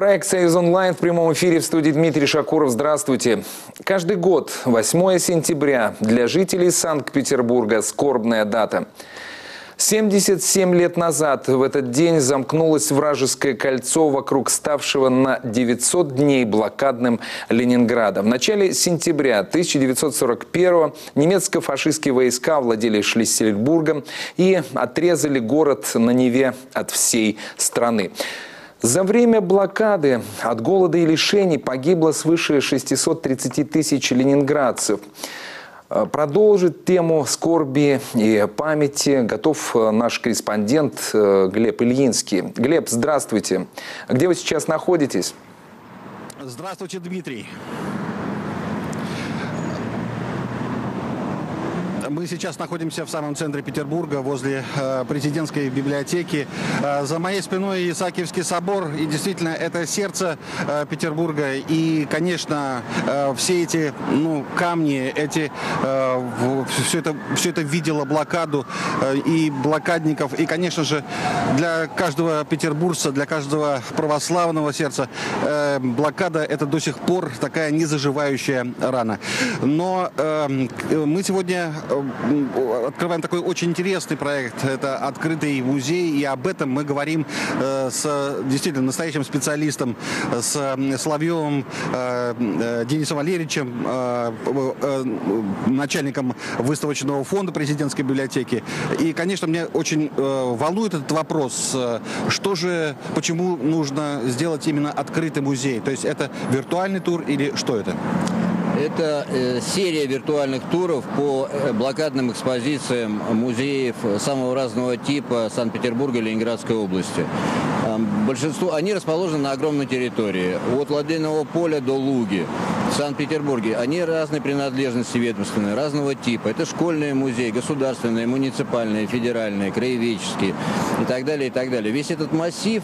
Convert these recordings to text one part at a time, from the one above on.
Проект «Союз онлайн» в прямом эфире, в студии Дмитрий Шакуров. Здравствуйте. Каждый год 8 сентября для жителей Санкт-Петербурга скорбная дата. 77 лет назад в этот день замкнулось вражеское кольцо вокруг ставшего на 900 дней блокадным Ленинграда. В начале сентября 1941-го немецко-фашистские войска овладели Шлиссельбургом и отрезали город на Неве от всей страны. За время блокады от голода и лишений погибло свыше 630 тысяч ленинградцев. Продолжить тему скорби и памяти готов наш корреспондент Глеб Ильинский. Глеб, здравствуйте. Где вы сейчас находитесь? Здравствуйте, Дмитрий. Мы сейчас находимся в самом центре Петербурга, возле президентской библиотеки. За моей спиной Исаакиевский собор. И действительно, это сердце Петербурга. И, конечно, все эти камни, все это видело блокаду и блокадников. И, конечно же, для каждого петербуржца, для каждого православного сердца блокада – это до сих пор такая незаживающая рана. Но мы сегодня открываем такой очень интересный проект. Это открытый музей, и об этом мы говорим с действительно настоящим специалистом, с Соловьевым Денисом Валерьевичем, начальником выставочного фонда президентской библиотеки. И, конечно, меня очень волнует этот вопрос. Почему нужно сделать именно открытый музей? То есть это виртуальный тур или что это? Это серия виртуальных туров по блокадным экспозициям музеев самого разного типа Санкт-Петербурга и Ленинградской области. Большинство, они расположены на огромной территории, от Ладейного поля до Луги в Санкт-Петербурге. Они разной принадлежности ведомственные, разного типа. Это школьные музеи, государственные, муниципальные, федеральные, краеведческие и так далее, и так далее. Весь этот массив,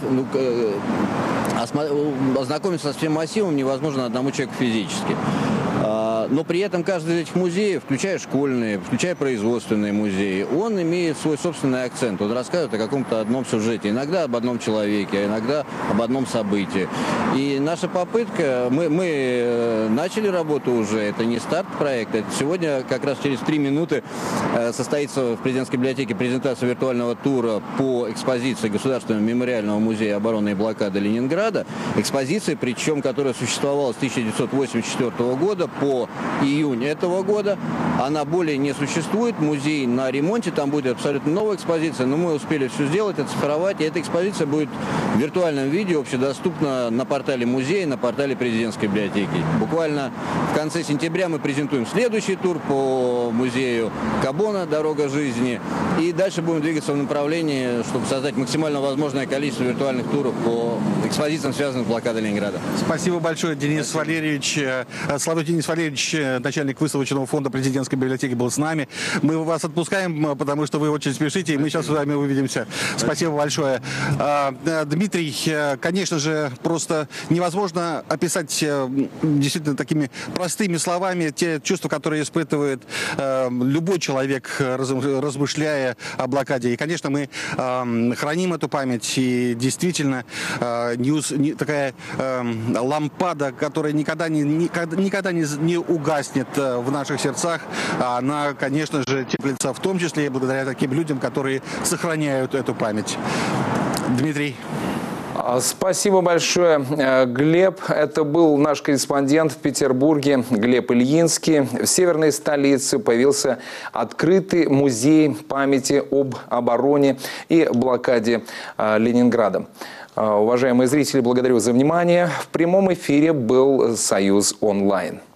ознакомиться с всем массивом невозможно одному человеку физически. Но при этом каждый из этих музеев, включая школьные, включая производственные музеи, он имеет свой собственный акцент. Он рассказывает о каком-то одном сюжете, иногда об одном человеке, а иногда об одном событии. И наша попытка, мы начали работу уже, это не старт проекта, сегодня как раз через 3 минуты состоится в президентской библиотеке презентация виртуального тура по экспозиции Государственного мемориального музея обороны и блокады Ленинграда. Экспозиция, причем, которая существовала с 1984 года по июнь этого года. Она более не существует, музей на ремонте, там будет абсолютно новая экспозиция, но мы успели все сделать, оцифровать, и эта экспозиция будет в виртуальном виде общедоступна на портале музея, на портале президентской библиотеки. Буквально в конце сентября мы презентуем следующий тур по музею Кабона «Дорога жизни», и дальше будем двигаться в направлении, чтобы создать максимально возможное количество виртуальных туров по экспозициям, связанным с блокадой Ленинграда. Спасибо большое, Денис Валерьевич. Соловей Денис Валерьевич, начальник выставочного фонда президентской библиотеки, был с нами. Мы вас отпускаем, потому что вы очень спешите, и мы сейчас с вами увидимся. Спасибо большое. Дмитрий, конечно же, просто невозможно описать действительно такими простыми словами те чувства, которые испытывает любой человек, размышляя о блокаде. И, конечно, мы храним эту память, и действительно такая лампада, которая никогда не угаснет в наших сердцах, она, конечно же, теплится в том числе и благодаря таким людям, которые сохраняют эту память. Дмитрий. Спасибо большое, Глеб. Это был наш корреспондент в Петербурге Глеб Ильинский. В северной столице появился открытый музей памяти об обороне и блокаде Ленинграда. Уважаемые зрители, благодарю за внимание. В прямом эфире был «Союз онлайн».